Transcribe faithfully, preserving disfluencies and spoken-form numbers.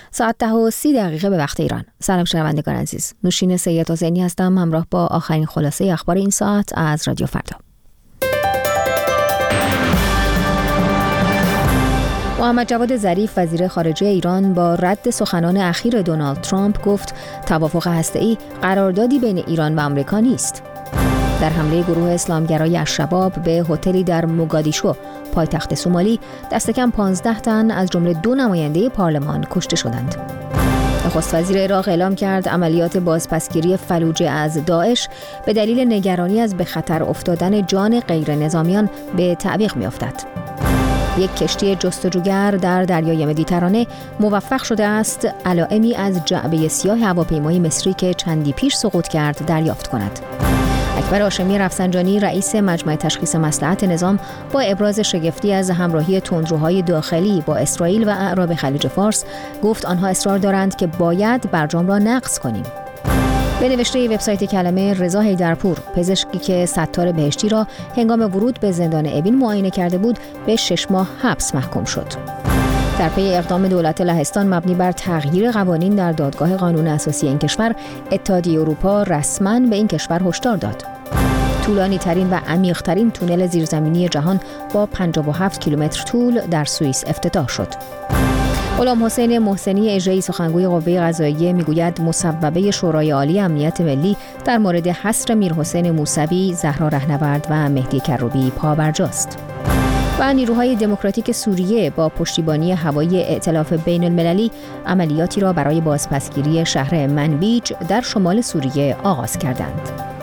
ساعت ده و سی دقیقه به وقت ایران. سلام شنوندگان عزیز. نوشین سید حسینی هستم همراه با آخرین خلاصه اخبار این ساعت از رادیو فردا. محمد جواد ظریف وزیر خارجه ایران با رد سخنان اخیر دونالد ترامپ گفت توافق هسته‌ای قراردادی بین ایران و آمریکا نیست. در حمله گروه اسلامگرای الشباب به هتلی در موگادیشو پایتخت سومالی دست کم پانزده تن از جمله دو نماینده پارلمان کشته شدند. نخست وزیر عراق اعلام کرد عملیات بازپسگیری فلوجه از داعش به دلیل نگرانی از به خطر افتادن جان غیر نظامیان به تعویق می‌افتد. یک کشتی جستجوگر در دریای مدیترانه موفق شده است علائمی از جعبه سیاه هواپیمای مصری که چندی پیش سقوط کرد دریافت کند. اکبر هاشمی رفسنجانی رئیس مجمع تشخیص مصلحت نظام با ابراز شگفتی از همراهی تندروهای داخلی با اسرائیل و اعراب خلیج فارس گفت آنها اصرار دارند که باید برجام را نقض کنیم. به نوشته وبسایت کلمه رضا حیدرپور، پزشکی که ستار بهشتی را هنگام ورود به زندان اوین معاینه کرده بود به شش ماه حبس محکوم شد. در پی اقدام دولت لهستان مبنی بر تغییر قوانین در دادگاه قانون اساسی این کشور، اتحادیه اروپا رسما به این کشور هشدار داد. طولانی ترین و عمیق ترین تونل زیرزمینی جهان با پنجاه و هفت کیلومتر طول در سوئیس افتتاح شد. غلام حسین محسنی اژه‌ای سخنگوی قوه قضاییه میگوید مصوبه شورای عالی امنیت ملی در مورد حصر میرحسین موسوی، زهرا رهنورد و مهدی کروبی پابرجاست. و نیروهای دموکراتیک سوریه با پشتیبانی هوایی ائتلاف بین المللی عملیاتی را برای بازپسگیری شهر منبیج در شمال سوریه آغاز کردند.